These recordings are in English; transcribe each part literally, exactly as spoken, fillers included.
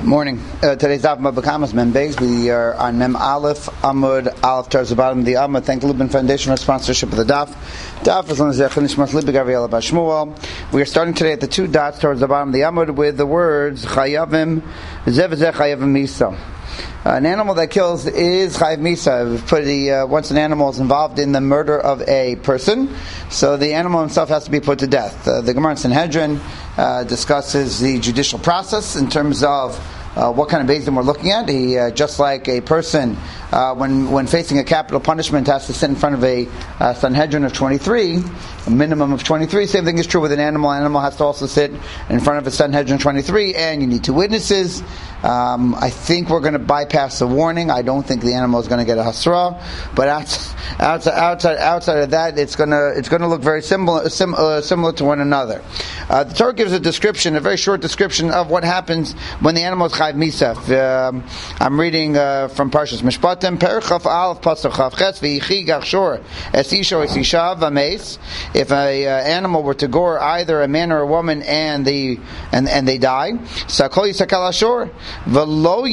Morning. Uh, today's daf Bakamas Mem Beis. We are on Mem Aleph Amud Aleph towards the bottom of the Amud. Thank the Lubin Foundation for sponsorship of the daf. Daf is on the Zechinish Maslib Gabriel Bashmuel. We are starting today at the two dots towards the bottom of the Amud with the words Chayavim Zev Zeh Chayavim Misa. Uh, an animal that kills is chayav misa. Put the, uh, once an animal is involved in the murder of a person, so the animal himself has to be put to death. Uh, the Gemara in Sanhedrin uh, discusses the judicial process in terms of Uh, what kind of beis din we're looking at. He, uh, just like a person, uh, when when facing a capital punishment, has to sit in front of a uh, Sanhedrin of twenty-three, a minimum of twenty-three. Same thing is true with an animal. An animal has to also sit in front of a Sanhedrin of twenty-three, and you need two witnesses. Um, I think we're going to bypass the warning. I don't think the animal is going to get a hasra, but outside, outside, outside, outside of that, it's going to it's going to look very similar sim, uh, similar to one another. Uh, the Torah gives a description, a very short description of what happens when the animal is chayav misa. Um, I'm reading uh, from Parshas Mishpatim, Perchaf Aleph Pasuk Chav Ches V'Yichi Gachshor Esisho Esishav Vameis. If a uh, animal were to gore either a man or a woman and the and and they die, Sakol Yisakal Ashor. So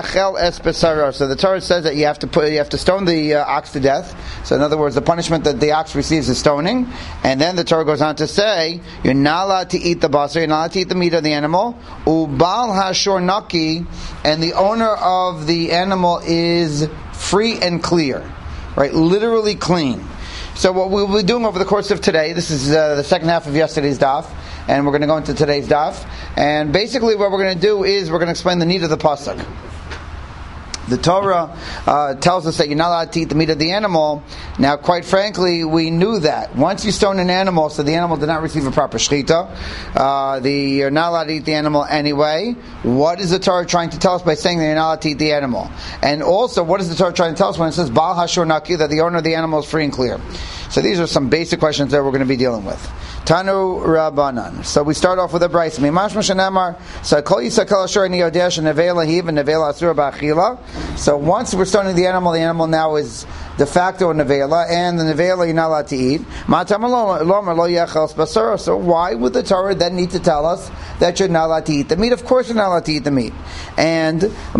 the Torah says that you have to put, you have to stone the uh, ox to death. So in other words, the punishment that the ox receives is stoning. And then the Torah goes on to say, you're not allowed to eat the basar, you're not allowed to eat the meat of the animal. Ubal hashor naki, and the owner of the animal is free and clear, right? Literally clean. So what we'll be doing over the course of today, this is uh, the second half of yesterday's daf, and we're going to go into today's daf. And basically what we're going to do is we're going to explain the need of the pasuk. The Torah uh, tells us that you're not allowed to eat the meat of the animal. Now, quite frankly, we knew that. Once you stone an animal, so the animal did not receive a proper shechita, uh, the, you're not allowed to eat the animal anyway. What is the Torah trying to tell us by saying that you're not allowed to eat the animal? And also, what is the Torah trying to tell us when it says, Baal Hashor Naki, that the owner of the animal is free and clear? So these are some basic questions that we're going to be dealing with. Tanu Rabbanan. So we start off with a brayso. Mimash Mashanamar. So Kol Yisakal Ashor Ni Yodesh Nevela Hiv and Nevela Asur Ba'achila. So once we're stoning the animal, the animal now is de facto a nevela, and the nevela you're not allowed to eat. So why would the Torah then need to tell us that you're not allowed to eat the meat? Of course you're not allowed to eat the meat. And so the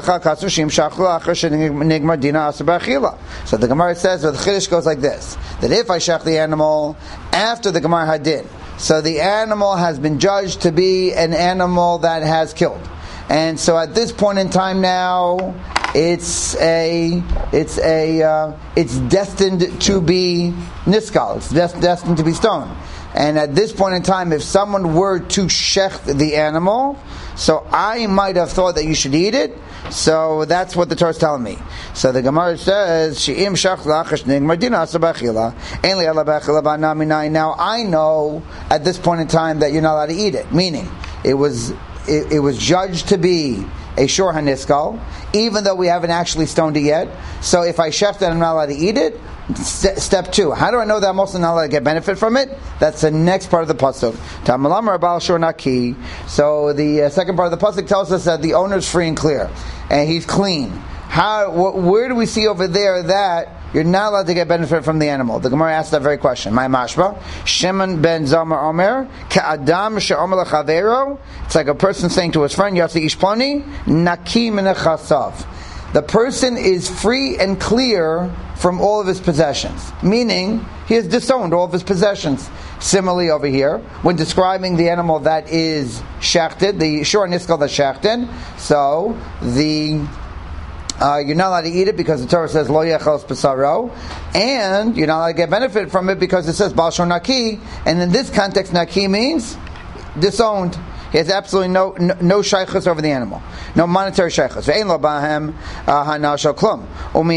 Gemara says, or the Chiddush goes like this, that if I shech the animal after the Gemara Hadin, so the animal has been judged to be an animal that has killed. And so at this point in time now, it's a, it's a, uh, it's destined to be niskal. It's des- destined to be stoned. And at this point in time, if someone were to shecht the animal, so I might have thought that you should eat it. So that's what the Torah is telling me. So the Gemara says, "She'im shach lachash nigmadina asabachila, ainli alabachila ba'naminai." Now I know at this point in time that you're not allowed to eat it. Meaning, it was it, it was judged to be a shor haniskal, even though we haven't actually stoned it yet. So if I shecht it, I'm not allowed to eat it. St- step two. How do I know that I'm also not allowed to get benefit from it? That's the next part of the pasuk. Tamalamar abal shor naki. So the uh, second part of the pasuk tells us that the owner is free and clear, and he's clean. How? Wh- where do we see over there that you're not allowed to get benefit from the animal? The Gemara asks that very question. My mashba, Shimon ben Zamar Omer, Ka'adam she'omer lechavero. It's like a person saying to his friend, Yatsi ishploni, naki min chasav. The person is free and clear from all of his possessions. Meaning, he has disowned all of his possessions. Similarly over here, when describing the animal that is shechted, the shor niskal that's shechted, so the Uh, you're not allowed to eat it because the Torah says lo yechal pesaro, and you're not allowed to get benefit from it because it says bal shor naki, and in this context, naki means disowned. He has absolutely no no, no shaykhus over the animal, no monetary shaykhus. Ve'ein lo bahem hana shel klum.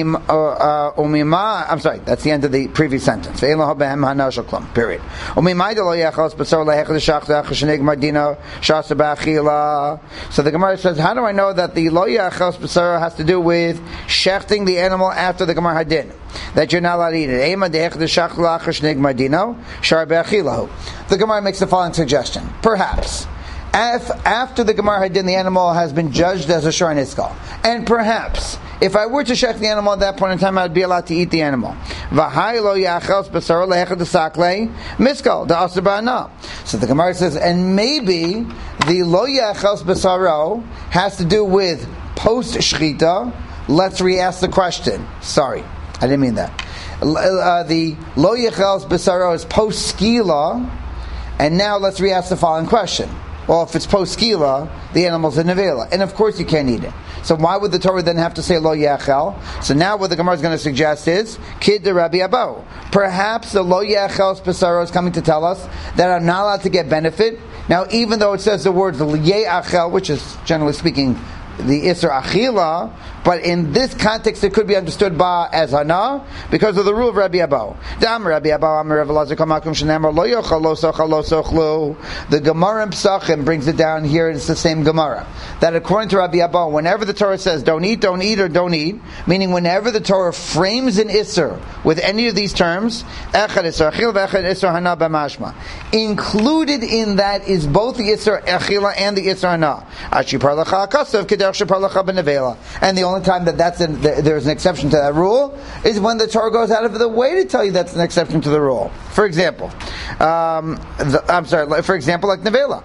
Umima, I'm sorry, that's the end of the previous sentence. Ve'ein lo bahem hana shel klum. Period. Umimai de lo yechal pesaro lehechel shachta cheshenig madina shasa ba'achila. So the Gemara says, how do I know that the lo yechal pesaro has to do with shechting the animal after the Gemara Hadin? That you're not allowed to eat it. The Gemara makes the following suggestion. Perhaps. If, after the Gemara had done, the animal has been judged as a shor niskal. And perhaps, if I were to shech the animal at that point in time, I'd be allowed to eat the animal. So the Gemara says, and maybe the lo yachels besaro has to do with post shchita. Let's re-ask the question. Sorry, I didn't mean that. Uh, the lo yachels besaro is post skila, and now let's re-ask the following question. Well, if it's post skila, the animal's a nevela, and of course you can't eat it. So why would the Torah then have to say lo yachel? So now what the Gemara is going to suggest is kid de Rabbi Abo. Perhaps the lo yachel pesaro is coming to tell us that I'm not allowed to get benefit. Now, even though it says the words yachel, which is generally speaking the Isser Achila, but in this context it could be understood by as Hana because of the rule of Rabbi Abo. The Gemara in Pesachim brings it down here. It's the same Gemara that according to Rabbi Abo, whenever the Torah says don't eat, don't eat, or don't eat, meaning whenever the Torah frames an Isser with any of these terms, included in that is both the Isser Achila and the Isser Hana. And the only time that that's an, there's an exception to that rule is when the Torah goes out of the way to tell you that's an exception to the rule. For example, um, the, I'm sorry. For example, like nevela,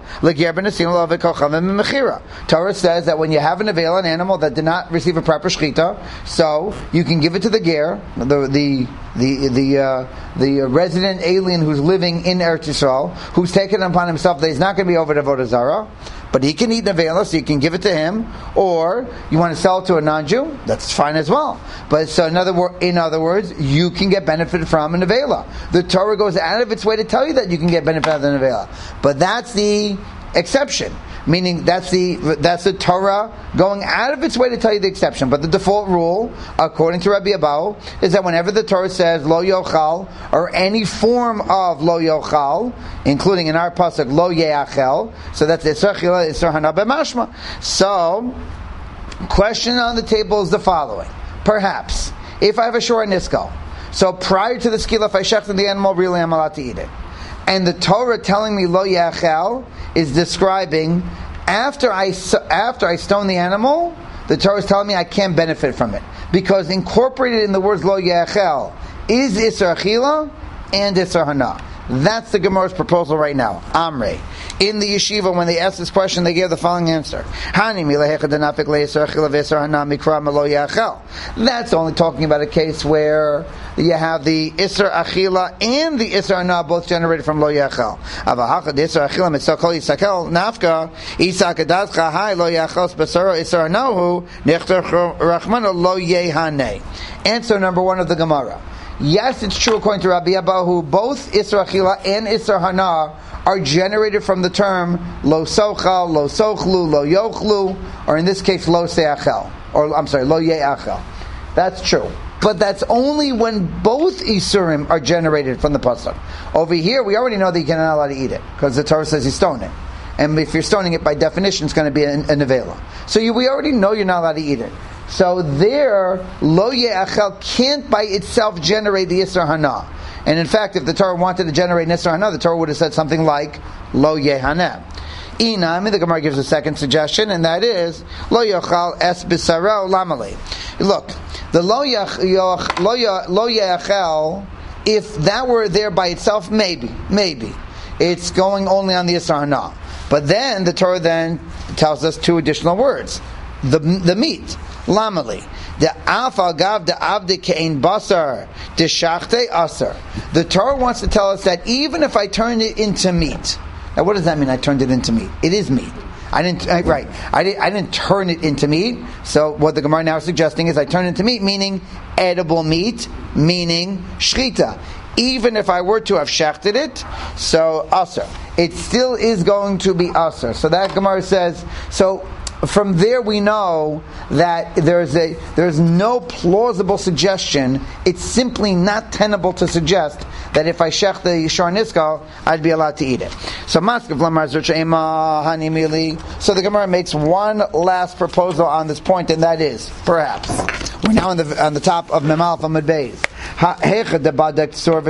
Torah says that when you have a nevela, an animal that did not receive a proper shechita, so you can give it to the ger, the the the the, uh, the resident alien who's living in Eretz Yisrael, who's taken upon himself that he's not going to be over to Avodah Zarah. But he can eat nevela, so you can give it to him, or you want to sell it to a non-Jew, that's fine as well. But so in other, wor- in other words, you can get benefit from a nevela. The Torah goes out of its way to tell you that you can get benefit out of the nevela. But that's the exception. Meaning that's the that's the Torah going out of its way to tell you the exception. But the default rule, according to Rabbi Abau, is that whenever the Torah says lo yochal or any form of lo yochal, including in our pasuk lo yeachel, so that's Isser Achila, Isser Hana b'mashma. So, question on the table is the following: perhaps if I have a shor niskal, so prior to the skila, if I shechted the animal, really I'm allowed to eat it. And the Torah telling me lo yachel is describing after I after I stone the animal, the Torah is telling me I can't benefit from it because incorporated in the words lo yachel is Isser Achila and Isser Hana. That's the Gemara's proposal right now. Amrei. In the yeshiva, when they asked this question, they gave the following answer. That's only talking about a case where you have the Isser Achila and the Isser Hana both generated from Lo Yachel. Answer number one of the Gemara. Yes, it's true according to Rabbi Abahu, both Isser Achila and Isser Hana are generated from the term Lo Sochal, Lo Sochlu, Lo Yochlu, or in this case Lo Seachel, or I'm sorry, Lo Yeachel. That's true. But that's only when both Isurim are generated from the pasuk. Over here, we already know that you're not allowed to eat it, because the Torah says you stone it. And if you're stoning it, by definition, it's going to be a, a nevela. So you, we already know you're not allowed to eat it. So there, Lo Yeachel can't by itself generate the Isser Hana. And in fact, if the Torah wanted to generate an Isser Hana, the Torah would have said something like Lo Yehaneh. Inami, the Gemara gives a second suggestion, and that is Lo Yochal Es Bisaro Lamali. Look, the Lo Yeachel, if that were there by itself, maybe, maybe it's going only on the Isser Hana. But then the Torah then tells us two additional words: the the meat. Lamali. The Alpha Gav the Avde Kein Basar the Shachte Asar. The Torah wants to tell us that even if I turn it into meat. Now what does that mean? I turned it into meat. It is meat. I didn't I, right. I didn't I didn't turn it into meat. So what the Gemara now is suggesting is I turn it into meat, meaning edible meat, meaning shchita. Even if I were to have shechted it, so asar. It still is going to be asar. So that Gemara says so. From there we know that there's a there's no plausible suggestion. It's simply not tenable to suggest that if I shech the shor niskal, I'd be allowed to eat it. So So the Gemara makes one last proposal on this point, and that is, perhaps, we're now on the on the top of Mem Aleph Amud Beis.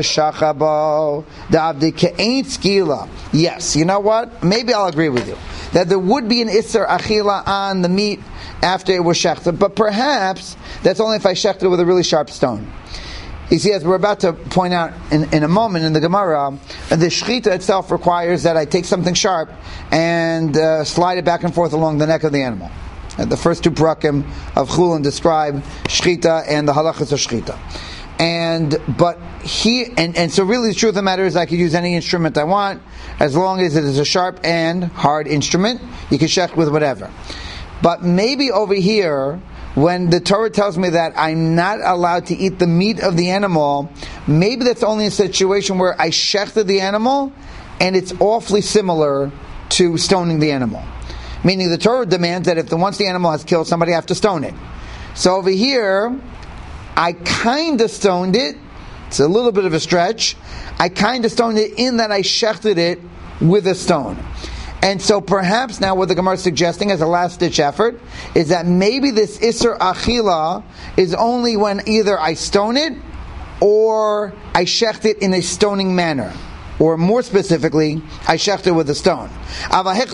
Yes, you know what? Maybe I'll agree with you. that there would be an Isser Achila on the meat after it was shechted, but perhaps that's only if I shechted it with a really sharp stone. You see, as we're about to point out in, in a moment in the Gemara, the shechita itself requires that I take something sharp and uh, slide it back and forth along the neck of the animal. And the first two parakim of Chulin describe shechita and the halachas of shechita. And but he and, and so really the truth of the matter is I could use any instrument I want as long as it is a sharp and hard instrument. You can shech with whatever. But maybe over here, when the Torah tells me that I'm not allowed to eat the meat of the animal, maybe that's only a situation where I shechted the animal and it's awfully similar to stoning the animal. Meaning the Torah demands that if the, once the animal has killed somebody, I have to stone it. So over here, I kind of stoned it. It's a little bit of a stretch. I kind of stoned it in that I shechted it with a stone. And so perhaps now what the Gemara is suggesting as a last-ditch effort is that maybe this Isser Achila is only when either I stone it or I shecht it in a stoning manner. Or more specifically, I shecht it with a stone. But if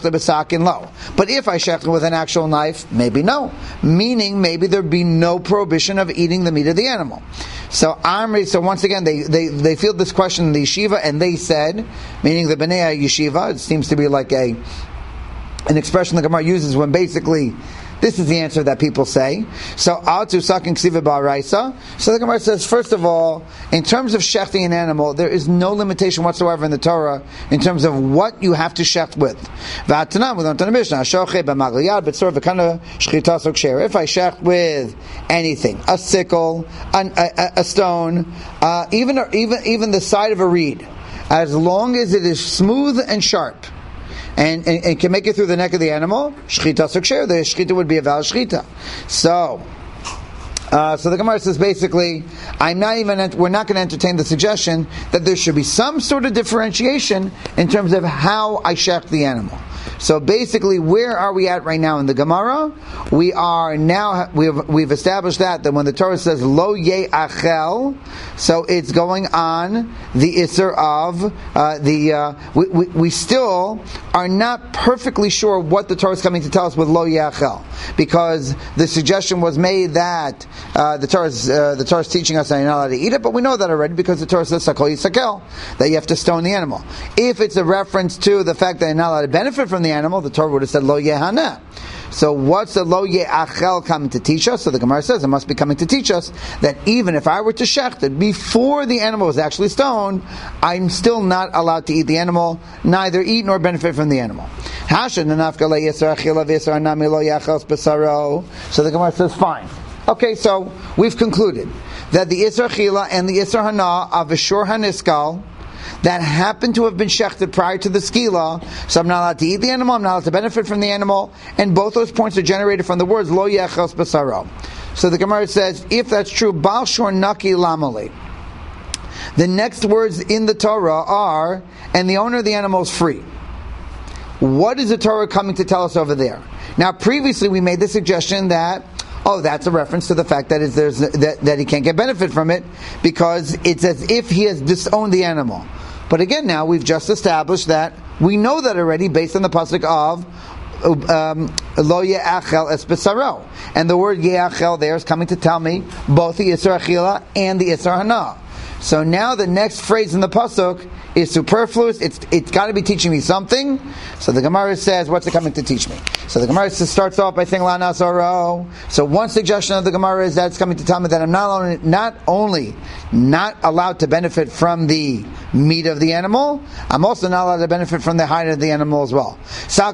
I shecht it with an actual knife, maybe no. Meaning maybe there'd be no prohibition of eating the meat of the animal. So Amri, so once again, they, they, they field this question in the yeshiva, and they said, meaning the Bnei yeshiva, it seems to be like a an expression the Gemara uses when basically this is the answer that people say. So Atu Sakin Ksiva Ba'araisa. So the Gemara says, first of all, in terms of shechting an animal, there is no limitation whatsoever in the Torah in terms of what you have to shecht with. V'atanan, we learned in the Mishnah, Shoche b'magliyad b'tzor v'kana shchita sokshera. If I shecht with anything, a sickle, an, a, a stone, uh, even even even the side of a reed, as long as it is smooth and sharp, And, and, and can make it through the neck of the animal, shchita sukshir, the shchita would be a valid shchita. So, uh, so the Gemara says basically, I'm not even, we're not going to entertain the suggestion that there should be some sort of differentiation in terms of how I shecht the animal. So basically, where are we at right now in the Gemara? We are now, we've, we've established that, that when the Torah says, Lo ye achel, so it's going on the Isser of, uh, the, uh, we, we, we still are not perfectly sure what the Torah is coming to tell us with Lo ye achel. Because the suggestion was made that, uh, the Torah is, uh, the Torah is teaching us that you're not allowed to eat it, but we know that already because the Torah says, Sakol yisakel, that you have to stone the animal. If it's a reference to the fact that you're not allowed to benefit from the animal, the Torah would have said lo yehana. So what's the lo yeachel coming to teach us? So the Gemara says it must be coming to teach us that even if I were to shecht it before the animal was actually stoned, I'm still not allowed to eat the animal, neither eat nor benefit from the animal. So the Gemara says fine. Okay, so we've concluded that the Isser Chila and the Isser Hana of Vishur Haniskal that happened to have been shechted prior to the skila, so I'm not allowed to eat the animal, I'm not allowed to benefit from the animal, and both those points are generated from the words lo yechos basaro. So the Gemara says, if that's true, bal shor naki lamali. The next words in the Torah are, and the owner of the animal is free. What is the Torah coming to tell us over there? Now, previously we made the suggestion that oh, that's a reference to the fact that, it's, there's, that, that he can't get benefit from it because it's as if he has disowned the animal. But again, now we've just established that we know that already based on the pasuk of um, Lo Ye'achel Es B'Saro. And the word Ye'achel there is coming to tell me both the Isser Achila and the Isser Hana. So now the next phrase in the pasuk is superfluous. It's it's got to be teaching me something. So the Gemara says, what's it coming to teach me? So the Gemara starts off by saying La Nasaro. So one suggestion of the Gemara is that it's coming to tell me that I'm not only not only not allowed to benefit from the meat of the animal, I'm also not allowed to benefit from the hide of the animal as well.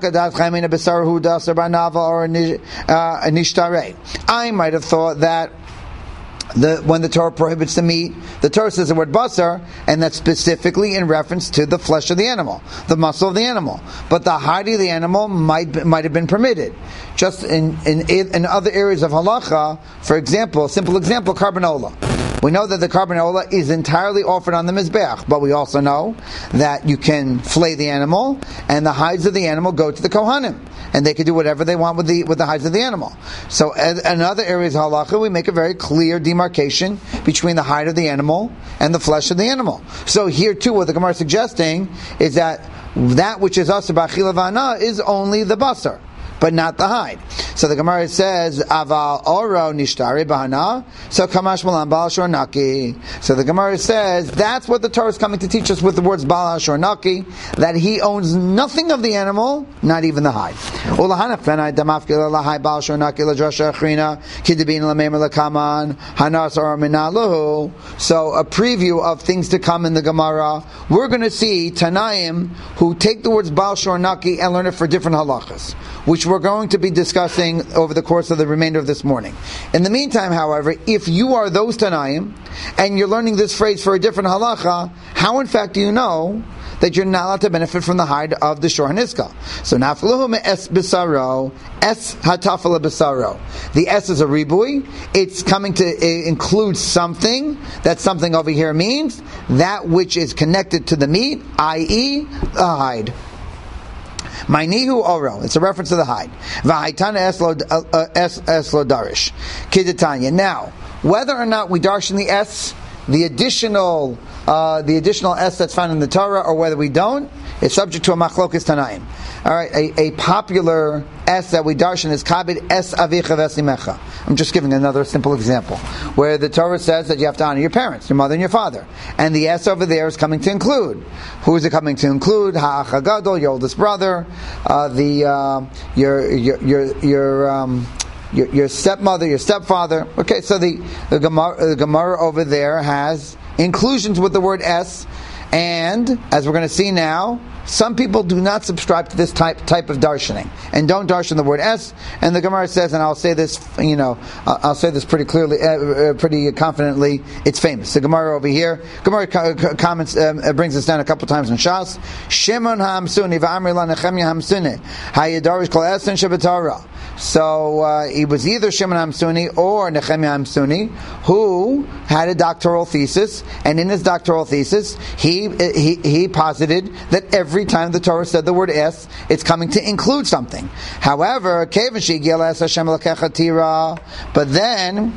I might have thought that The, when the Torah prohibits the meat, the Torah says the word basar, and that's specifically in reference to the flesh of the animal, the muscle of the animal. But the hide of the animal might might have been permitted. Just in, in, in other areas of halacha, for example, a simple example, carbanola. We know that the carbanola is entirely offered on the mizbeach, but we also know that you can flay the animal, and the hides of the animal go to the kohanim, and they can do whatever they want with the with the hides of the animal. So, in other areas of halacha, we make a very clear demarcation between the hide of the animal and the flesh of the animal. So here too, what the Gemara is suggesting is that that which is asur b'achila v'hana is only the basar, but not the hide. So the Gemara says, Aval oro nishtari bahana, so kamash malam bal shor naki. So the Gemara says, that's what the Torah is coming to teach us with the words bal shor naki, that he owns nothing of the animal, not even the hide. Ulahana fenai damafkila lahai bal shor naki ladrasha achrina, kidibin lamemer lakaman, hanas or minaluhu. So a preview of things to come in the Gemara. We're going to see Tanaim who take the words bal shor naki and learn it for different halachas, which we're going to be discussing over the course of the remainder of this morning. In the meantime, however, if you are those Tanaim, and you're learning this phrase for a different halacha, how in fact do you know that you're not allowed to benefit from the hide of the Shor HaNiska? So, nafluhu me es bisaro, es hatafala bisaro. The es is a ribui. It's coming to include something. That something over here means that which is connected to the meat, that is, the hide. Mainihu oro. It's a reference to the hide. V'haitana eslo darish. Kidetanya. Now, whether or not we darshan the es, the additional, uh, the additional es that's found in the Torah, or whether we don't, is subject to a machlokas tanaim. All right, a, a popular es that we darshan is kabid es avicha v'esimecha. I'm just giving another simple example where the Torah says that you have to honor your parents, your mother and your father, and the es over there is coming to include. Who is it coming to include? Ha'ach hagadol, your oldest brother, uh, the uh, your your your your. Um, Your, your stepmother, your stepfather. Okay, so the the Gemara, the Gemara over there has inclusions with the word es, and as we're going to see now, some people do not subscribe to this type type of darshaning and don't darshan the word es. And the Gemara says, and I'll say this, you know, I'll say this pretty clearly, uh, pretty confidently. It's famous. The Gemara over here, Gemara co- comments um, brings us down a couple times in Shas. Shimon ha'amsuni v'amri la Nechemya ha'amsuni ha'yadarish kol esen shebetorah. So uh, he was either Shimon HaMsuni or Nechemya HaMsuni, who had a doctoral thesis, and in his doctoral thesis, he he, he posited that every time the Torah said the word es, it's coming to include something. However, but then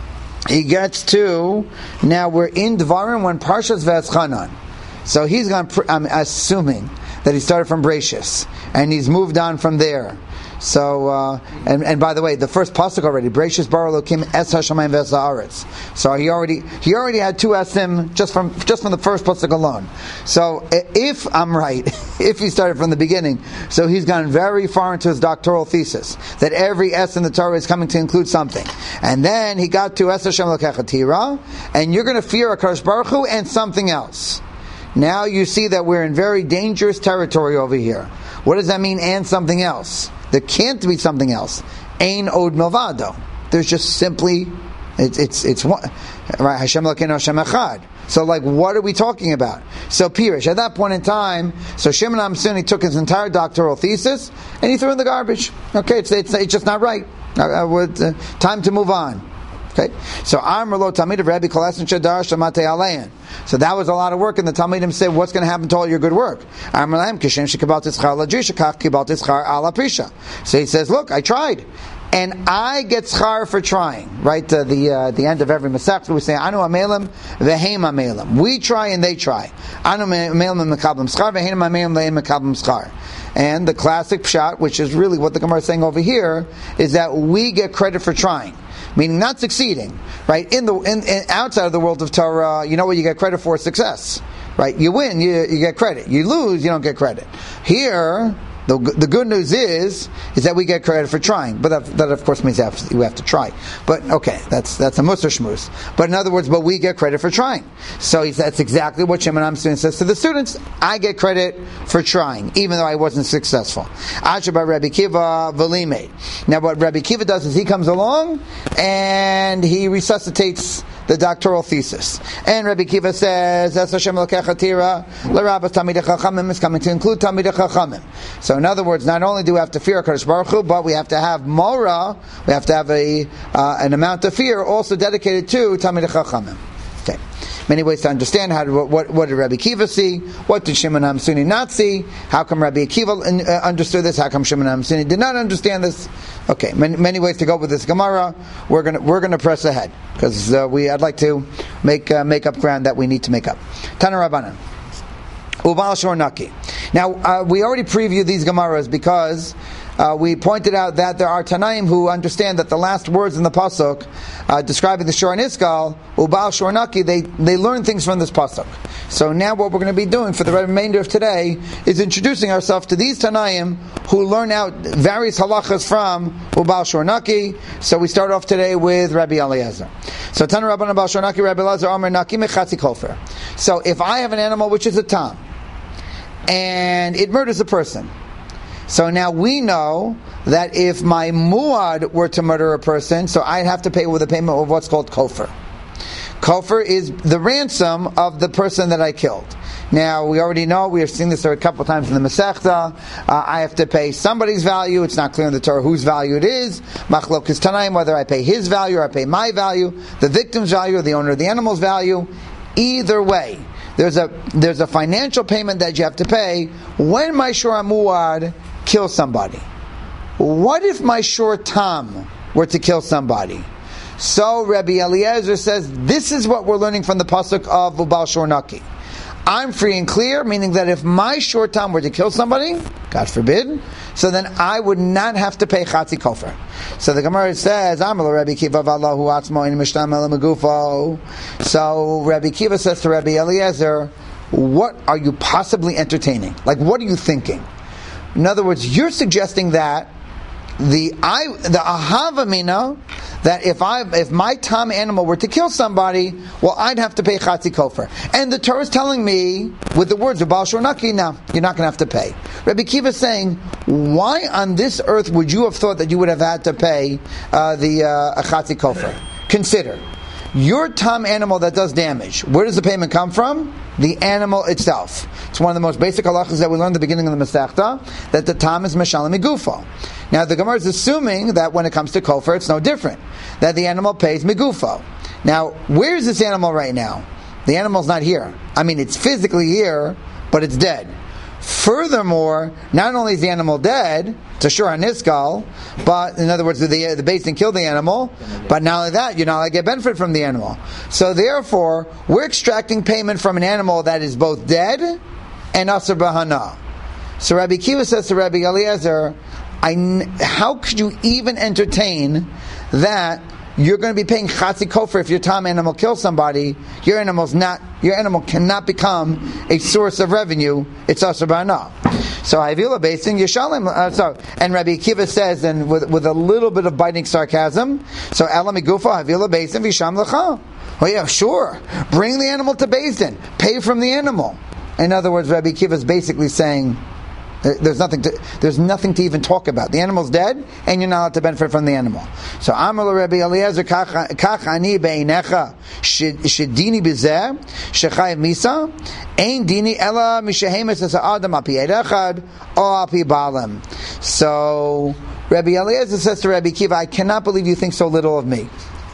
he gets to, now we're in Dvarim when Parshas V'eschanan. So he's gone, I'm assuming that he started from Bereishis, and he's moved on from there. So, uh, and, and by the way, the first pasuk already, Bereishis bara Elokim es hashamayim v'es haaretz. So he already he already had two esim just from just from the first pasuk alone. So if I'm right, if he started from the beginning, so he's gone very far into his doctoral thesis that every es in the Torah is coming to include something. And then he got to es Hashem Elokecha Tira, and you're going to fear HaKadosh Baruch Hu and something else. Now you see that we're in very dangerous territory over here. What does that mean, and something else? There can't be something else. Ein od milvado. There's just simply, it's it's it's one. Right? Hashem Elokeinu Hashem Echad. So, like, what are we talking about? So, Pirish, at that point in time, so Shimon HaMsuni took his entire doctoral thesis and he threw it in the garbage. Okay, it's it's, it's just not right. Uh, uh, time to move on. Okay, so Amar lo Talmid of Rabbi Kolasin Shadar Shamatei Alein. So that was a lot of work, and the Talmidim said, "What's going to happen to all your good work?" Amar Lahem Kishem Shekabal Tischar Ladrisha Kach Kibal Tischar Ala Prisha. So he says, "Look, I tried, and I get schar for trying." Right, uh, the uh, the end of every Masech, we say, "Anu Amelim Veheim Amelim." We try and they try. Anu Amelim Mekablim Schar Veheim Amelim Leim Mekablim Schar. And the classic pshat, which is really what the Gemara is saying over here, is that we get credit for trying. Meaning not succeeding, right? In the in, in, outside of the world of Torah, you know what you get credit for? Success, right? You win, you you get credit. You lose, you don't get credit. Here, the the good news is is that we get credit for trying, but that, that of course means we have, to, we have to try. But okay, that's that's a musar shmuz. But in other words, but we get credit for trying. So he's, that's exactly what Shimon HaMsuni says to the students. I get credit for trying, even though I wasn't successful. Asher Rabbi Kiva v'limei. Now, what Rabbi Kiva does is he comes along and he resuscitates the doctoral thesis. And Rabbi Kiva says, "Es Hashem Elokecha Tira l'Rabbas Talmidei Chachamim," is coming to include Talmidei Chachamim. So, in other words, not only do we have to fear HaKadosh Baruch Hu, but we have to have mora, we have to have a uh, an amount of fear also dedicated to Talmidei Chachamim. Okay. Many ways to understand how. To, what, what did Rabbi Kiva see? What did Shimon HaMsuni not see? How come Rabbi Kiva uh, understood this? How come Shimon HaMsuni did not understand this? Okay, many, many ways to go with this Gemara. We're gonna we're gonna press ahead because uh, we I'd like to make uh, make up ground that we need to make up. Tana Rabbanan. Ubal Shor Naki. Now, uh, we already previewed these Gemaras because uh, we pointed out that there are Tanaim who understand that the last words in the Pasuk uh, describing the Shor Niskal, Ubal Shor Naki, they, they learn things from this Pasuk. So now what we're going to be doing for the remainder of today is introducing ourselves to these Tanaim who learn out various halachas from Ubal Shor Naki. So we start off today with Rabbi Eliezer. So Tana Rabban Ubal Shor Naki, Rabbi Eliezer, Amar Naki Mechatzi Kofer. So if I have an animal which is a tam, and it murders a person, so now we know that if my muad were to murder a person, so I'd have to pay with a payment of what's called kofer. Kofer is the ransom of the person that I killed. Now, we already know, we have seen this a couple of times in the Masechta, uh, I have to pay somebody's value. It's not clear in the Torah whose value it is. Machlokes Tanaim, whether I pay his value or I pay my value, the victim's value or the owner of the animal's value. Either way, there's a there's a financial payment that you have to pay when my Shor Muad kills somebody. What if my Shor Tam were to kill somebody? So Rabbi Eliezer says, this is what we're learning from the Pasuk of Ubal Shor Naki. I'm free and clear, meaning that if my Shor Tam were to kill somebody, God forbid, so then I would not have to pay Chatzi Kofer. So the Gemara says, Amar Rabbi Kiva Vallahu Atzmo in Mishtam El Megufo. So Rabbi Kiva says to Rabbi Eliezer, what are you possibly entertaining? Like, what are you thinking? In other words, you're suggesting that the I the ahava mina, that if I if my tam animal were to kill somebody, well, I'd have to pay chatzi kofer. And the Torah is telling me with the words of Baal Shor Naki, no, you're not going to have to pay. Rabbi Kiva is saying, why on this earth would you have thought that you would have had to pay uh, the uh, chatzi kofer? Consider, your tam animal that does damage, where does the payment come from? The animal itself. It's one of the most basic halachas that we learned at the beginning of the Masechta, that the tam is meshalim migufo. Now the Gemara is assuming that when it comes to kofer, it's no different, that the animal pays migufo. Now, where is this animal right now? The animal's not here. I mean, it's physically here, but it's dead. Furthermore, not only is the animal dead, to Shor HaNiskal, but in other words, the the base didn't kill the animal, but not only that, you're not allowed to get benefit from the animal. So therefore, we're extracting payment from an animal that is both dead and Asur B'Hana. So Rabbi Kiva says to Rabbi Eliezer, I, how could you even entertain that you're going to be paying chatzi kofer if your tam animal kills somebody? Your animal's not. Your animal cannot become a source of revenue. It's asur b'hana. So Havila basing Yeshalim. Uh, so and Rabbi Akiva says, and with with a little bit of biting sarcasm. So Elam Migufa Havila basing Visham Lecha. Well, yeah, sure. Bring the animal to Beis Din. Pay from the animal. In other words, Rabbi Akiva is basically saying, There's nothing to there's nothing to even talk about. The animal's dead, and you're not allowed to benefit from the animal. So Amar Rabbi Eliezer kach ani beinecha shedini bezeh shechayev misa ein dini ela mishehemes as adam al pi echad or al pi baalim. So Rabbi Eliezer says to Rabbi Kiva, I cannot believe you think so little of me.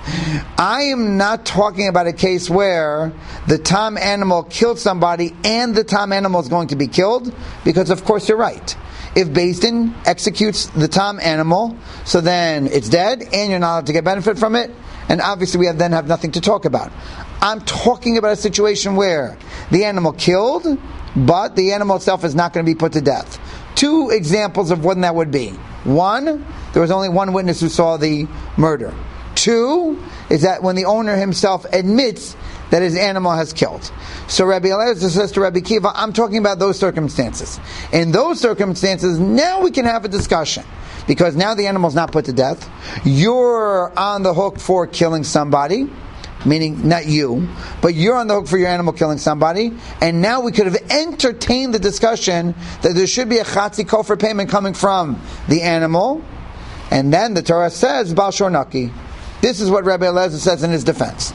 I am not talking about a case where the tam animal killed somebody and the tam animal is going to be killed, because of course you're right. If Beis Din executes the tam animal, so then it's dead and you're not allowed to get benefit from it, and obviously we have then have nothing to talk about. I'm talking about a situation where the animal killed, but the animal itself is not going to be put to death. Two examples of when that would be. One, there was only one witness who saw the murder. Two is that when the owner himself admits that his animal has killed. So Rabbi Eliezer says to Rabbi Kiva, I'm talking about those circumstances. In those circumstances, now we can have a discussion. Because now the animal's not put to death. You're on the hook for killing somebody, meaning not you, but you're on the hook for your animal killing somebody. And now we could have entertained the discussion that there should be a chatzi kofer payment coming from the animal. And then the Torah says, Baal Shor Naki. This is what Rabbi Eliezer says in his defense.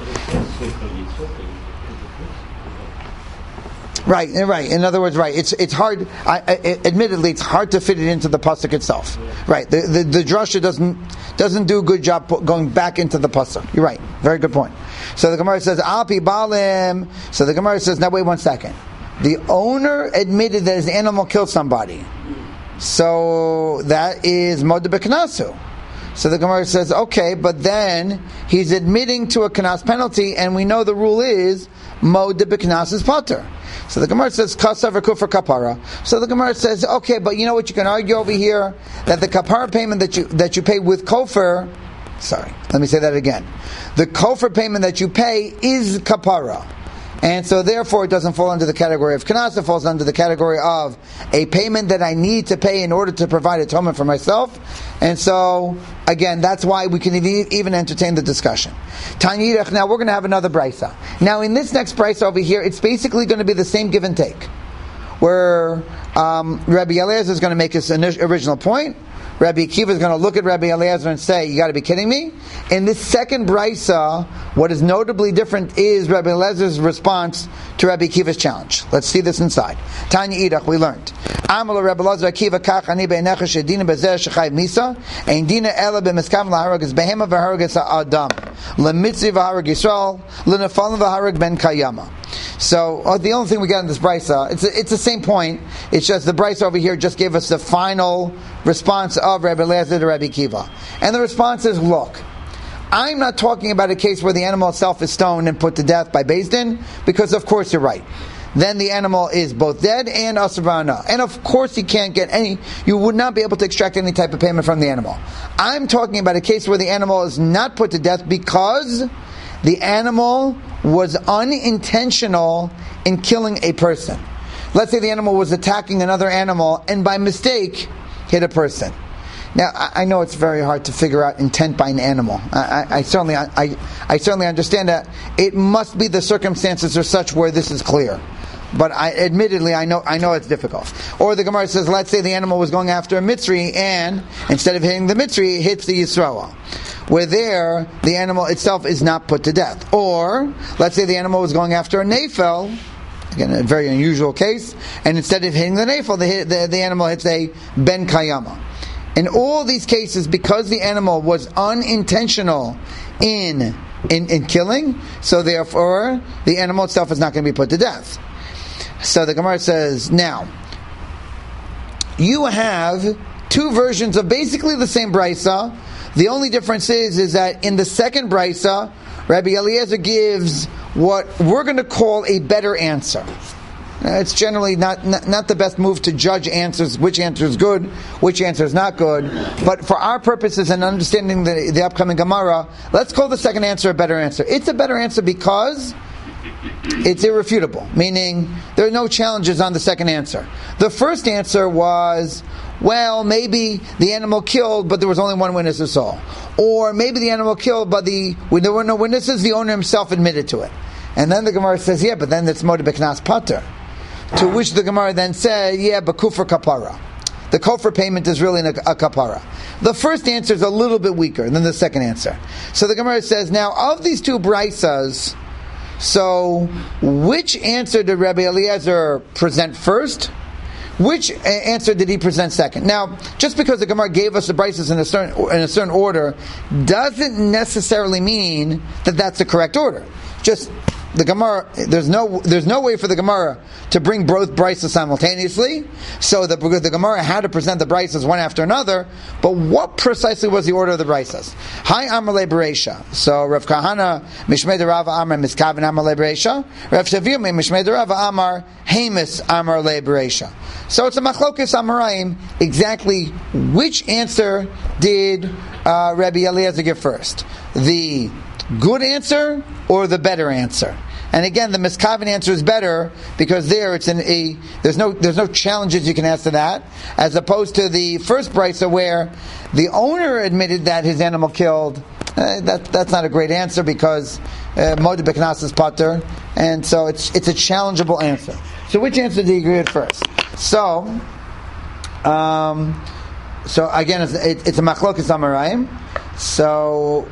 Right, right. In other words, right. It's it's hard. I, I, admittedly, it's hard to fit it into the pasuk itself. Right. The the, the drasha doesn't doesn't do a good job going back into the pasuk. You're right. Very good point. So the Gemara says Al pi balim. So the Gemara says, now wait one second. The owner admitted that his animal killed somebody. So that is modeh b'knasu. So the Gemara says, okay, but then he's admitting to a knas penalty, and we know the rule is modeh b'knas is pater. So the Gemara says, Kasav Kufar Kapara. So the Gemara says, okay, but you know what, you can argue over here, that the Kapara payment that you that you pay with Kofar, sorry, let me say that again. The Kofar payment that you pay is Kapara. And so therefore it doesn't fall under the category of Kanas, it falls under the category of a payment that I need to pay in order to provide atonement for myself. And so, again, that's why we can even entertain the discussion. Tanyirach, now we're going to have another brisa. Now in this next brisa over here, it's basically going to be the same give and take. Where um, Rabbi Eliezer is going to make his original point, Rabbi Akiva is going to look at Rabbi Eliezer and say, you got to be kidding me. In this second brisa, what is notably different is Rabbi Eliezer's response to Rabbi Akiva's challenge. Let's see this inside. Tanya Idach, we learned. Amal Rabbi Eliezer Akiva kach ani beinecha shedina bezer shechayv misa ein dina ela b'miskav laharag es behema v'harag es ha'adam lemitzi v'harag Yisrael lenefalin v'harag ben kayama. So uh, the only thing we got in this brisa, it's a, it's the same point. It's just the brisa over here just gave us the final response of Rabbi Eliezer to Rabbi Akiva, and the response is, look, I'm not talking about a case where the animal itself is stoned and put to death by Beis Din, because of course you're right. Then the animal is both dead and asur b'hana, and of course you can't get any. You would not be able to extract any type of payment from the animal. I'm talking about a case where the animal is not put to death because the animal was unintentional in killing a person. Let's say the animal was attacking another animal and by mistake hit a person. Now, I, I know it's very hard to figure out intent by an animal. I, I, I certainly, I, I certainly understand that. It must be the circumstances are such where this is clear. But I, admittedly, I know, I know it's difficult. Or the Gemara says, let's say the animal was going after a Mitzri, and instead of hitting the Mitzri, it hits the Yisrael, where there the animal itself is not put to death. Or let's say the animal was going after a Nefel, again a very unusual case, and instead of hitting the Nefel, the, the, the animal hits a Ben Kayama. In all these cases, because the animal was unintentional in, in in killing, so therefore the animal itself is not going to be put to death. So the Gemara says, now, you have two versions of basically the same brisa. The only difference is, is that in the second brisa, Rabbi Eliezer gives what we're going to call a better answer. It's generally not, not not the best move to judge answers, which answer is good, which answer is not good. But for our purposes and understanding the, the upcoming Gemara, let's call the second answer a better answer. It's a better answer because it's irrefutable, meaning there are no challenges on the second answer. The first answer was, well, maybe the animal killed, but there was only one witness who saw. Or maybe the animal killed, but the when there were no witnesses, the owner himself admitted to it. And then the Gemara says, yeah, but then it's Modeh B'Knas Pater. To which the Gemara then said, yeah, but Kufar Kapara. The Kofar payment is really a, a Kapara. The first answer is a little bit weaker than the second answer. So the Gemara says, now, of these two brisas, so which answer did Rabbi Eliezer present first? Which answer did he present second? Now, just because the Gemara gave us the brisas in a certain in a certain order doesn't necessarily mean that that's the correct order. Just the Gemara, there's no there's no way for the Gemara to bring both brisas simultaneously. So the, the Gemara had to present the brisas one after another. But what precisely was the order of the brisas? Hi Amalei Bereisha. So Rav Kahana Mishmei Rava Amar Miskaven Amalei Bereisha. Rav Shavir Mishmei Rava Amar Hamis Amalei Bereisha. So it's a machlokes Amoraim. Exactly which answer did uh, Rabbi Eliezer give first? The good answer or the better answer? And again, the miskaven answer is better because there it's an a there's no there's no challenges you can ask to that, as opposed to the first brisa where the owner admitted that his animal killed. Uh, that that's not a great answer because uh, Modeh B'Knas is pater, and so it's it's a challengeable answer. So which answer do you agree with first? So, um, so again, it's, it, it's a machlokes Amoraim. So.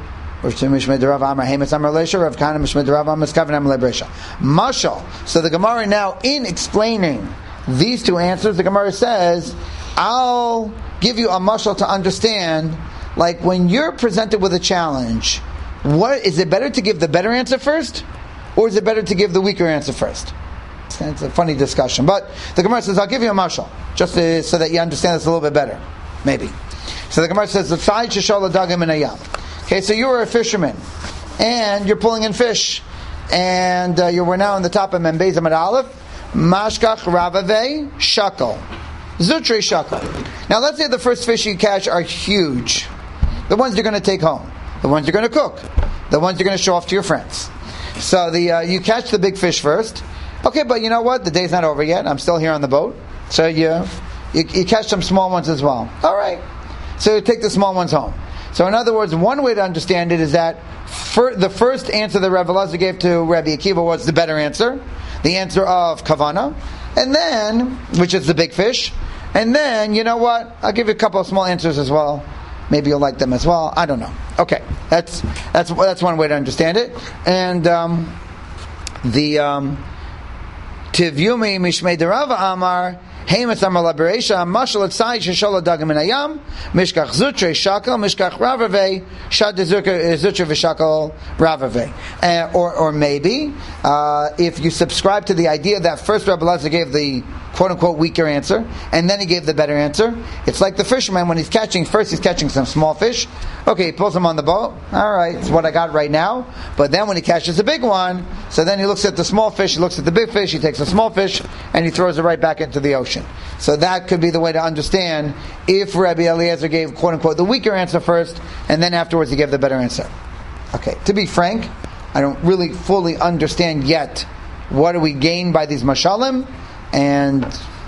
Mashal. So the Gemara now, in explaining these two answers, the Gemara says, I'll give you a mashal to understand, like when you're presented with a challenge, what is it better to give the better answer first, or is it better to give the weaker answer first? It's a funny discussion, but the Gemara says, I'll give you a mashal, just to, so that you understand this a little bit better, maybe. So the Gemara says, the tzayid sheshol adagim in hayam. Okay, so you were a fisherman, and you're pulling in fish, and uh, you were now on the top of Membez Amad Aleph. Mashkach Ravave Shakel. Zutre Shakel. Now let's say the first fish you catch are huge. The ones you're going to take home. The ones you're going to cook. The ones you're going to show off to your friends. So the uh, you catch the big fish first. Okay, but you know what? The day's not over yet. I'm still here on the boat. So you, you, you catch some small ones as well. All right. So you take the small ones home. So in other words, one way to understand it is that for the first answer that Rabbi Elazar gave to Rabbi Akiva was the better answer. The answer of Kavana. And then, which is the big fish. And then, you know what? I'll give you a couple of small answers as well. Maybe you'll like them as well. I don't know. Okay, that's that's that's one way to understand it. And um, the um, Tivyumi Mishmei Derava Amar Heimas Amar Laberesha Mashal Etzai Sheshola Dagam Minayam Mishkach Zutre Shakel Mishkach Ravave Shad Zutre V'Shakel Ravave. Or or maybe uh, if you subscribe to the idea that first Rabbi Elazar gave the quote unquote weaker answer, and then he gave the better answer. It's like the fisherman when he's catching, first he's catching some small fish. Okay, he pulls them on the boat. Alright, it's what I got right now. But then when he catches a big one, so then he looks at the small fish, he looks at the big fish, he takes the small fish, and he throws it right back into the ocean. So that could be the way to understand if Rabbi Eliezer gave quote unquote the weaker answer first, and then afterwards he gave the better answer. Okay, to be frank, I don't really fully understand yet what do we gain by these mashalim. And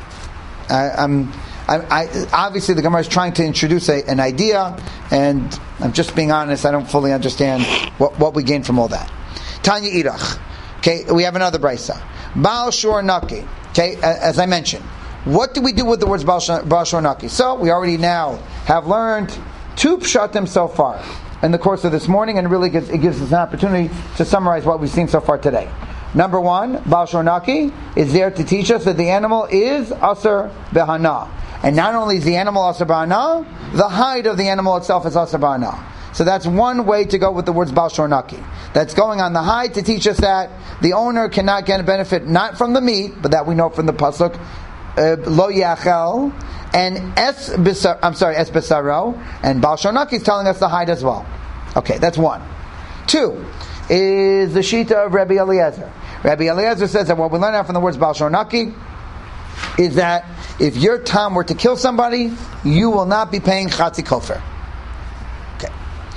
I, I'm, I, I, obviously the Gemara is trying to introduce a, an idea, and I'm just being honest. I don't fully understand what, what we gain from all that. Tanya Irach. Okay, we have another brisa. Baal Shor Naki. Okay, as I mentioned, what do we do with the words Baal Shor Naki? So we already now have learned two pshatim so far in the course of this morning, and really gives, it gives us an opportunity to summarize what we've seen so far today. Number one, Baal Shor Naki is there to teach us that the animal is Asar Behana. And not only is the animal Asar Behana, the hide of the animal itself is Asar Behana. So that's one way to go with the words Baal Shor Naki. That's going on the hide to teach us that the owner cannot get a benefit not from the meat, but that we know from the pasuk, uh, Lo Yachel, and Es Bisar, I'm sorry, Es Bisaro, and Baal Shor Naki is telling us the hide as well. Okay, that's one. Two is the Shita of Rabbi Eliezer. Rabbi Eliezer says that what we learn out from the words Baal Shor Naki is that if your Tom were to kill somebody, you will not be paying Chatzi Kofer. Okay.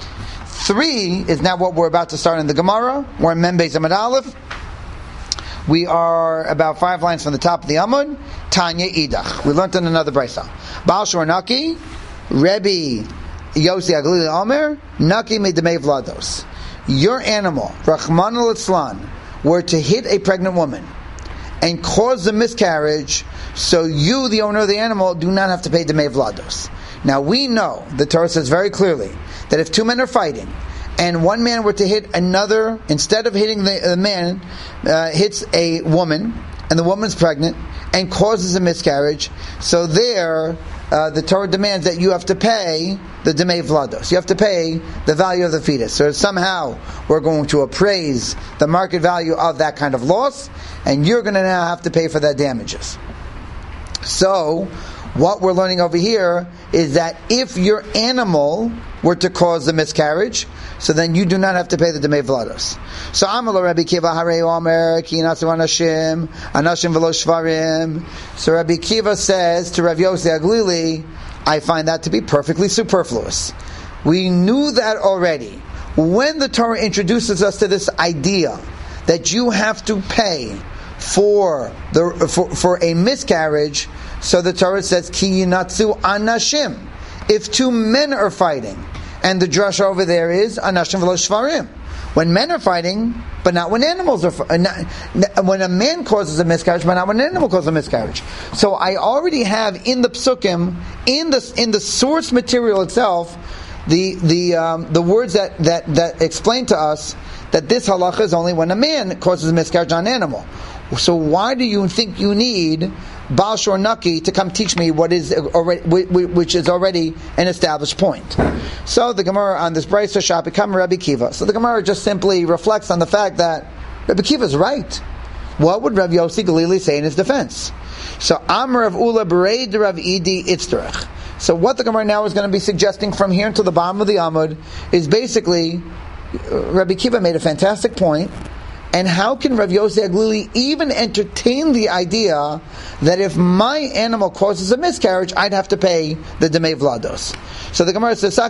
Three is now what we're about to start in the Gemara. We're in Mem Beis Amud Aleph. We are about five lines from the top of the Amud. Tanya Idach. We learned in another brisa. Baal Shor Naki, Rebbe Yossi Aglili Omer, Naki Medemei Vlados. Your animal, Rahman al-Islan, were to hit a pregnant woman and cause a miscarriage, so you, the owner of the animal, do not have to pay Demei Vlados. Now we know, the Torah says very clearly, that if two men are fighting, and one man were to hit another, instead of hitting the, the man, uh, hits a woman, and the woman's pregnant, and causes a miscarriage, so there, uh, the Torah demands that you have to pay the Demei Vlados. You have to pay the value of the fetus. So somehow we're going to appraise the market value of that kind of loss, and you're going to now have to pay for that damages. So what we're learning over here is that if your animal were to cause the miscarriage, so then you do not have to pay the Demei Vlados. So Amal Rabbi Kiva Harei Omer Ki Nasu Anashim Anashim V'lo Shvarim. So Rabbi Kiva says to Rav Yossi Aglili, I find that to be perfectly superfluous. We knew that already. When the Torah introduces us to this idea that you have to pay for the for, for a miscarriage, so the Torah says Ki Yinatzu Anashim. If two men are fighting, and the drasha over there is Anashim V'lo Shvarim. When men are fighting, but not when animals are uh, not, when a man causes a miscarriage, but not when an animal causes a miscarriage. So I already have in the psukim, in the in the source material itself, the the um, the words that, that, that explain to us that this halacha is only when a man causes a miscarriage on an animal. So why do you think you need Baal Shor Naki to come teach me what is already, which is already an established point? So the Gemara on this brisa shop become Rabbi Kiva. So the Gemara just simply reflects on the fact that Rabbi Kiva is right. What would Rav Yossi Galili say in his defense? So Amar Rav Ula Bereid Rav Idi Itzterach. So what the Gemara now is going to be suggesting from here to the bottom of the Amud is basically Rabbi Kiva made a fantastic point. And how can Rav Yossi Aglili even entertain the idea that if my animal causes a miscarriage, I'd have to pay the Demei Vlados? So the Gemara says,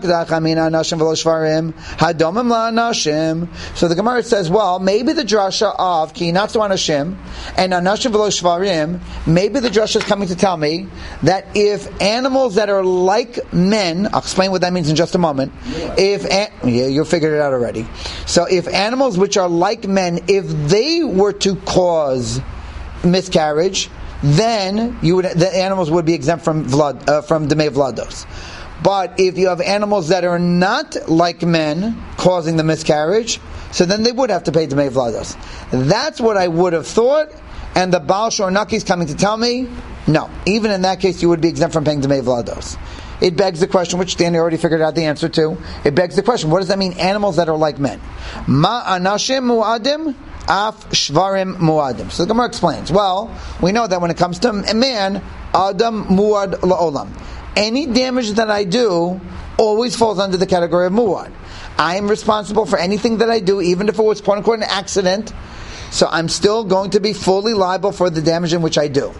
so the Gemara says, well, maybe the drasha of Ki Natsu Anashim and Anashim V'lo Shvarim, maybe the drasha is coming to tell me that if animals that are like men, I'll explain what that means in just a moment. Yeah. If an, yeah, you figured it out already. So if animals which are like men, if they were to cause miscarriage, then you would the animals would be exempt from vlad, uh, from Demei Vlados. But if you have animals that are not like men causing the miscarriage, so then they would have to pay Demei Vlados. That's what I would have thought, and the Baal Shor Naki is coming to tell me, no. Even in that case, you would be exempt from paying Demei Vlados. It begs the question, which Danny already figured out the answer to. It begs the question, what does that mean, animals that are like men? Ma anashim mu'adim, af shvarim mu'adim. So the Gemara explains, well, we know that when it comes to a man, adam mu'ad la'olam. Any damage that I do always falls under the category of mu'ad. I am responsible for anything that I do, even if it was quote unquote an accident, so I'm still going to be fully liable for the damage in which I do.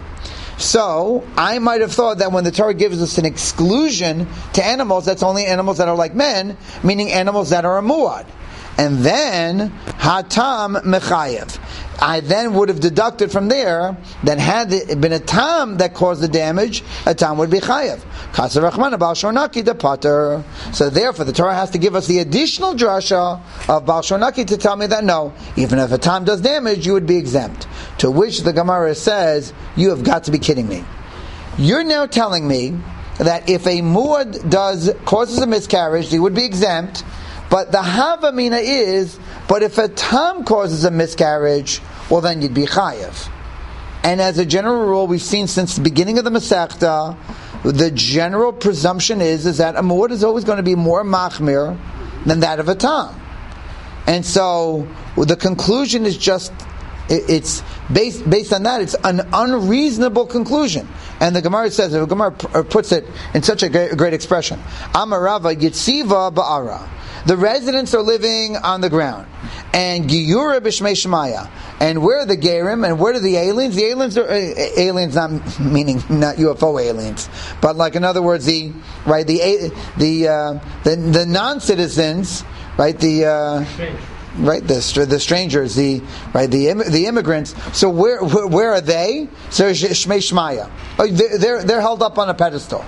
So, I might have thought that when the Torah gives us an exclusion to animals, that's only animals that are like men, meaning animals that are a mu'ad. And then, hatam mechayev. I then would have deducted from there that had it been a tam that caused the damage, a tam would be chayev. Kasar Rachman Baal Shor Naki de pater. So therefore, the Torah has to give us the additional drasha of Baal Shor Naki to tell me that no, even if a tam does damage, you would be exempt. To which the Gemara says, you have got to be kidding me. You're now telling me that if a muad does causes a miscarriage, he would be exempt. But the havamina is, but if a tam causes a miscarriage, well then you'd be chayev. And as a general rule, we've seen since the beginning of the Masechta, the general presumption is, is that a muad is always going to be more machmir than that of a tam. And so, the conclusion is just, it's based based on that, it's an unreasonable conclusion. And the Gemara says, the Gemara puts it in such a great, great expression. Amarava Yitziva Ba'ara. The residents are living on the ground. And Giyura B'Shmei Shemaya. And where are the Gerim? And where are the aliens? The aliens are, uh, aliens not meaning not U F O aliens, but like in other words, the, right, the, the, uh, the, the non-citizens, right, the, uh, right, the the strangers, the right, the the immigrants. So where where, where are they? So Shmei Shmaya. Oh, they're they're held up on a pedestal.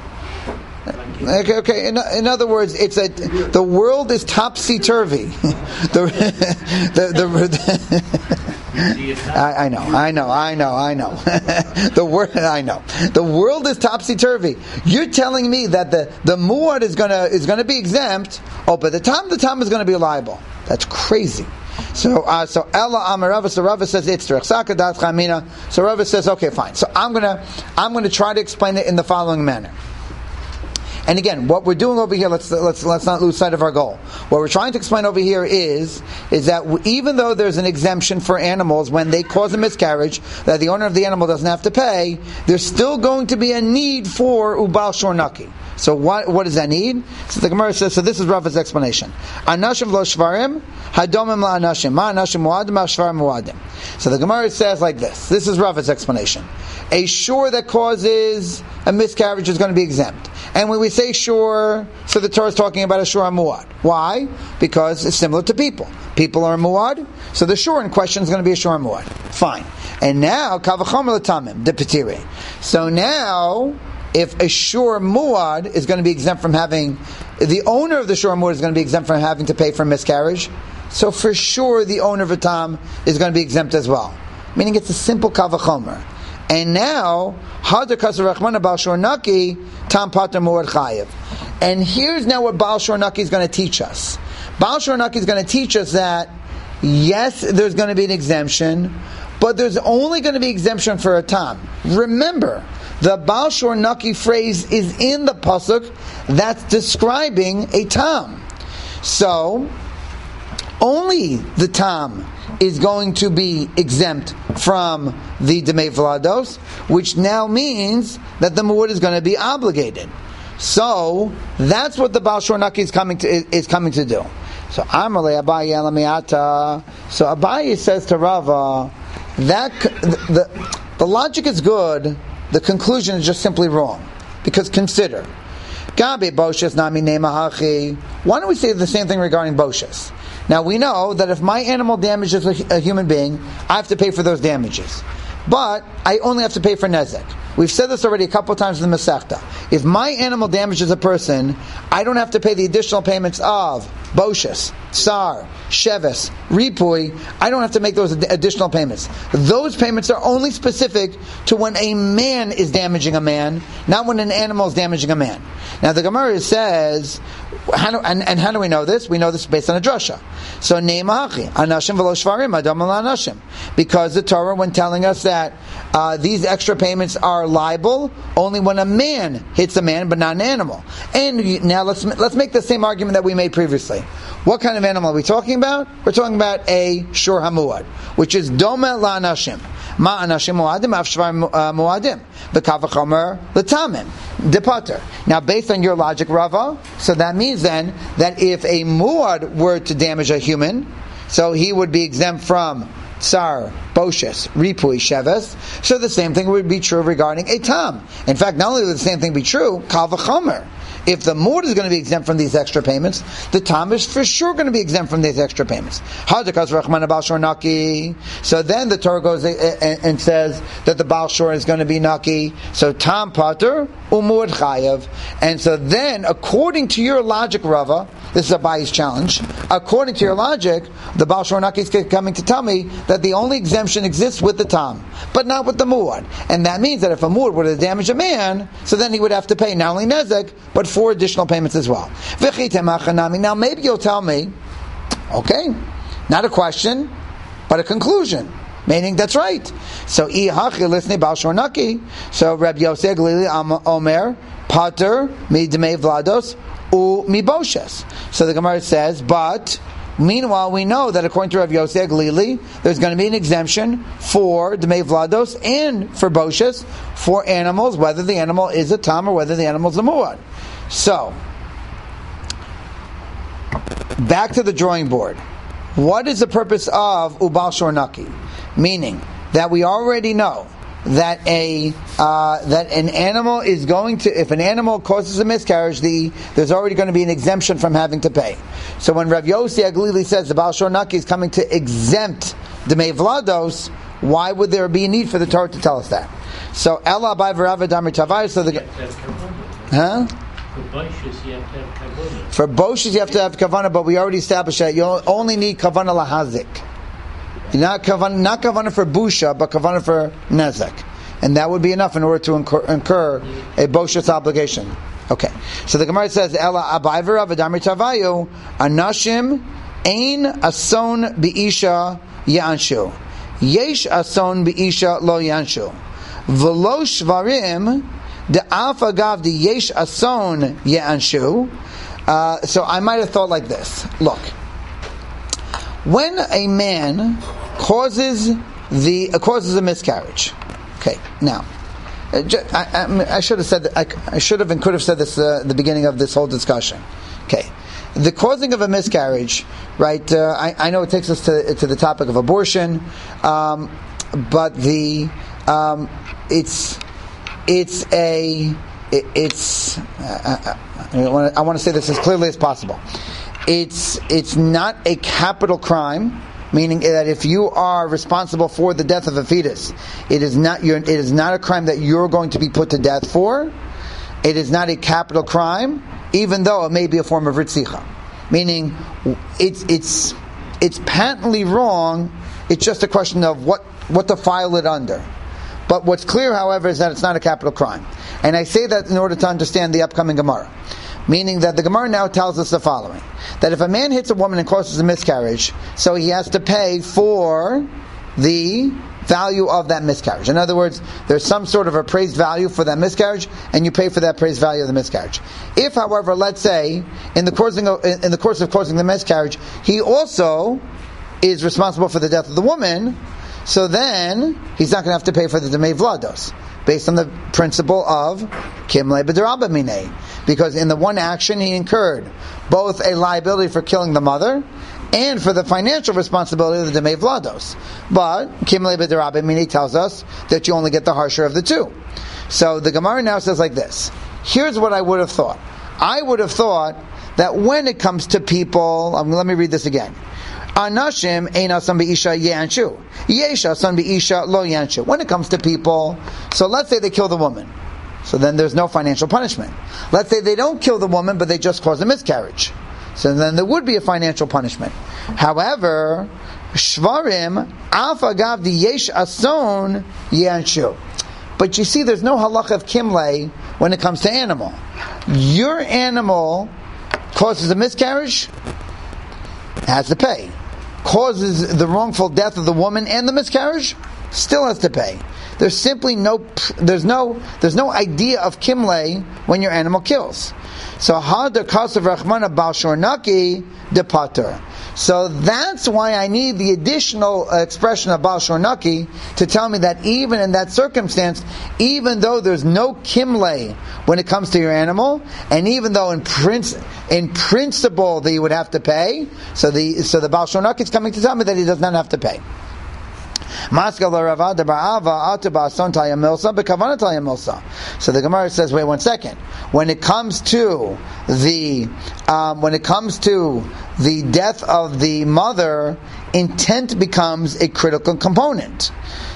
Okay, okay. In, in other words, it's a the world is topsy turvy. the the, the I, I know, I know, I know, I know. the word, I know. The world is topsy turvy. You're telling me that the the muad is gonna is gonna be exempt. Oh, but the tam the tam is gonna be liable. That's crazy. So, uh, so Ella Amarava. So Rava says it's Saka Dat Chamina. So Rava says, okay, fine. So I'm gonna I'm gonna try to explain it in the following manner. And again, what we're doing over here, let's let's let's not lose sight of our goal. What we're trying to explain over here is is that even though there's an exemption for animals when they cause a miscarriage, that the owner of the animal doesn't have to pay, there's still going to be a need for Ubal Shor Naki. So what what does that need? So the Gemara says, so this is Rava's explanation. Anashim lo shvarim, hadomim la anashim, ma anashim muadim, ma shvarim muadim. So the Gemara says like this. This is Rava's explanation. A shore that causes a miscarriage is going to be exempt. And when we say shore, so the Torah is talking about a shore muad. Why? Because it's similar to people. People are muad, so the shore in question is going to be a shore muad. Fine. And now, kavachomer l'tamim, the petire. So now, if a shore muad is going to be exempt from having, the owner of the shore muad is going to be exempt from having to pay for miscarriage, so for sure the owner of a tam is going to be exempt as well. Meaning it's a simple kavachomer. And now, Hadar Kasar Rachmana Baal Shor Naki Tam Pater Muad Chayev. And here's now what Baal Shor Naki is going to teach us. Baal Shor Naki is going to teach us that yes, there's going to be an exemption, but there's only going to be exemption for a tam. Remember, the Baal Shor Naki phrase is in the pasuk that's describing a tam. So, only the tam is going to be exempt from the Demei Vlados, which now means that the muad is going to be obligated. So that's what the Baal Shor Naki is coming to is coming to do. So Amalei Abaye Elamiata. So Abaye says to Rava that the, the the logic is good. The conclusion is just simply wrong. Because consider, Gabi Boshes Nami Nemahachi. Why don't we say the same thing regarding Boshes? Now we know that if my animal damages a, a human being, I have to pay for those damages. But I only have to pay for nezek. We've said this already a couple of times in the Masechta. If my animal damages a person, I don't have to pay the additional payments of Boshes, Sar, Sheves, Ripui. I don't have to make those ad- additional payments. Those payments are only specific to when a man is damaging a man, not when an animal is damaging a man. Now the Gemara says, how do, and, and how do we know this? We know this based on a drasha. So Neimachi, Anashim v'lo shvarim, Adam al Anashim. Because the Torah, when telling us that uh, these extra payments are liable only when a man hits a man, but not an animal. And now let's let's make the same argument that we made previously. What kind of animal are we talking about? We're talking about a shur hamuad, which is doma la anashim. Ma anashim muadim av shvar muadim. B'kav v'chomer l'tamim. Depater. Now, based on your logic, Rava, so that means then that if a muad were to damage a human, so he would be exempt from Tsar, Boshes, Ripui, Sheves. So the same thing would be true regarding a Tam. In fact, not only would the same thing be true, Kal v'chomer. If the muad is going to be exempt from these extra payments, the Tam is for sure going to be exempt from these extra payments. So then the Torah goes and says that the Baal Shor is going to be Naki. So Tam Pater, Umuad Chayav. And so then, according to your logic, Rava, this is a bias challenge, according to your logic, the Baal Shor Naki is coming to tell me that the only exemption exists with the Tam, but not with the Muad. And that means that if a Muad were to damage a man, so then he would have to pay not only Nezek, but four additional payments as well. Now maybe you'll tell me, okay, not a question, but a conclusion. Meaning that's right. So ihachi listening Baal Shor Naki. So Reb Yosef Glili Omer Pater mi Dmei Vlados u mi Boshes. So the Gemara says, but meanwhile we know that according to Reb Yosef Glili, there's going to be an exemption for Dmei Vlados and for Boshes for animals, whether the animal is a tam or whether the animal is a muad. So, back to the drawing board. What is the purpose of Ubal Shor Naki? Meaning that we already know that a uh, that an animal is going to, if an animal causes a miscarriage, the there's already going to be an exemption from having to pay. So when Rav Yossi Aglili says the Baal Shor Naki is coming to exempt Dmei Vlados, why would there be a need for the Torah to tell us that? So Ella by V'Rava Damri Tavai. So the huh. For Boshes, you have to have kavanah. For Boshes, you have to have kavanah, but we already established that you only need kavanah lahazik. Not kavanah, not kavanah for busha, but kavanah for nezek, and that would be enough in order to incur, incur a Boshes obligation. Okay, so the Gemara says, "Ela abayvera v'damri tavayu anashim ein ason biisha yanshu yesh ason biisha lo yanshu v'lo shvarim." The alpha gav the yesh ason ye'anshu. Uh, so I might have thought like this. Look, when a man causes the uh, causes a miscarriage. Okay, now uh, I, I, I should have said that, I, I should have and could have said this uh, at the beginning of this whole discussion. Okay, the causing of a miscarriage, right? Uh, I, I know it takes us to to the topic of abortion, um, but the um, it's. It's a, it, it's, uh, I, want to, I want to say this as clearly as possible. It's, it's not a capital crime, meaning that if you are responsible for the death of a fetus, it is not your, it is not a crime that you're going to be put to death for. It is not a capital crime, even though it may be a form of ritzicha. Meaning, it's, it's, it's patently wrong. It's just a question of what, what to file it under. But what's clear, however, is that it's not a capital crime. And I say that in order to understand the upcoming Gemara. Meaning that the Gemara now tells us the following. That if a man hits a woman and causes a miscarriage, so he has to pay for the value of that miscarriage. In other words, there's some sort of appraised value for that miscarriage, and you pay for that appraised value of the miscarriage. If, however, let's say, in the causing of, in the course of causing the miscarriage, he also is responsible for the death of the woman, so then he's not going to have to pay for the Dmei Vlados. based on the principle of Kimle B'derabba Minei. Because in the one action he incurred both a liability for killing the mother and for the financial responsibility of the Demei Vlados. But Kimle B'derabba Minei tells us that you only get the harsher of the two. So the Gemara now says like this. Here's what I would have thought. I would have thought that when it comes to people, um, let me read this again. Anashim eina san be'isha yanshu. Yesha san be'isha lo yanshu. When it comes to people, so let's say they kill the woman. So then there's no financial punishment. Let's say they don't kill the woman, but they just cause a miscarriage. So then there would be a financial punishment. However, shvarim alpha gav di yesh ason yanshu. But you see, there's no halacha of kimle when it comes to animal. Your animal causes a miscarriage, has to pay. Causes the wrongful death of the woman and the miscarriage, still has to pay. There's simply no, there's no, there's no idea of kimle when your animal kills. So hada kasav rachmana bal shornaki de pater. So that's why I need the additional expression of Baal Shornaki to tell me that even in that circumstance, even though there's no kimle when it comes to your animal, and even though in princ- in principle that you would have to pay, so the so the Baal Shornaki is coming to tell me that he does not have to pay. So the Gemara says, wait one second. When it comes to the um, when it comes to the death of the mother, intent becomes a critical component.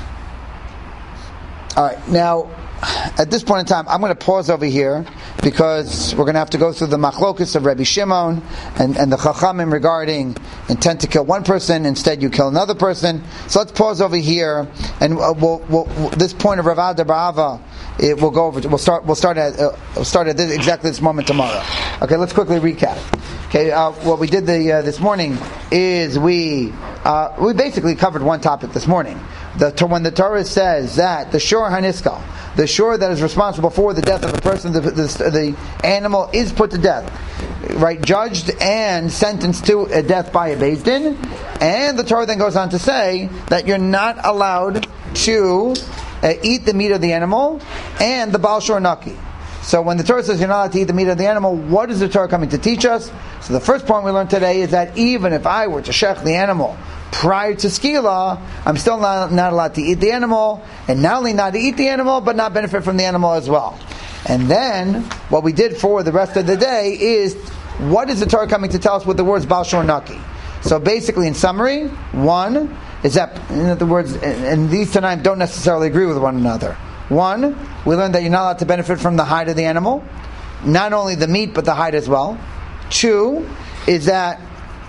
All right, now at this point in time, I'm going to pause over here because we're going to have to go through the machlokus of Rabbi Shimon and, and the Chachamim regarding intent to kill one person, instead you kill another person. So let's pause over here, and we'll, we'll, we'll, this point of Rav Ada Barava, it will go over. We'll start. We'll start at. Uh, we'll start at this, exactly this moment tomorrow. Okay, let's quickly recap. Okay, uh, what we did the, uh, this morning is we uh, we basically covered one topic this morning. The, when the Torah says that the shor haniskal, the shor that is responsible for the death of a person, the, the, the animal is put to death, right? Judged and sentenced to a death by a Beis Din, and the Torah then goes on to say that you're not allowed to uh, eat the meat of the animal and the Baal Shor Naki. So when the Torah says you're not allowed to eat the meat of the animal, what is the Torah coming to teach us? So the first point we learned today is that even if I were to shech the animal prior to skila, I'm still not, not allowed to eat the animal, and not only not to eat the animal, but not benefit from the animal as well. And then, what we did for the rest of the day is, what is the Torah coming to tell us with the words Baal Shor Naki? So basically, in summary, one is that, in other words, and these tonight don't necessarily agree with one another. One, we learned that you're not allowed to benefit from the hide of the animal, not only the meat, but the hide as well. Two, is that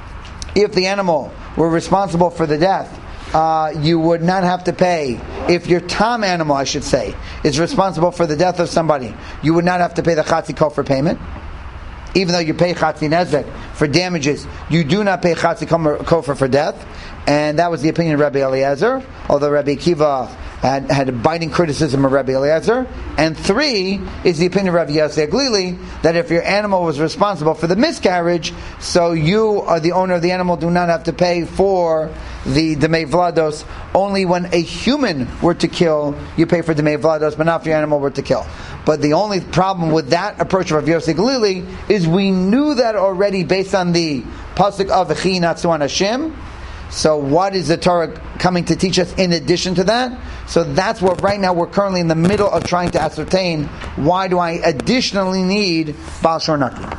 if the animal were responsible for the death, uh, you would not have to pay. If your tam animal, I should say, is responsible for the death of somebody, you would not have to pay the chatzi kofar payment. Even though you pay chatzi nezek for damages, you do not pay chatzi kofar for death. And that was the opinion of Rabbi Eliezer, although Rabbi Akiva had, had a biting criticism of Rabbi Eliezer. And three is the opinion of Rabbi Yossi Aglili, that if your animal was responsible for the miscarriage, so you are the owner of the animal, do not have to pay for the Demei Vlados. Only when a human were to kill, you pay for Demei Vlados, but not if your animal were to kill. But the only problem with that approach of Rabbi Yossi Aglili is we knew that already based on the pasuk of V'chi Natsu an Hashem. So what is the Torah coming to teach us in addition to that? So that's what right now we're currently in the middle of trying to ascertain. Why do I additionally need Baal Shor Naki?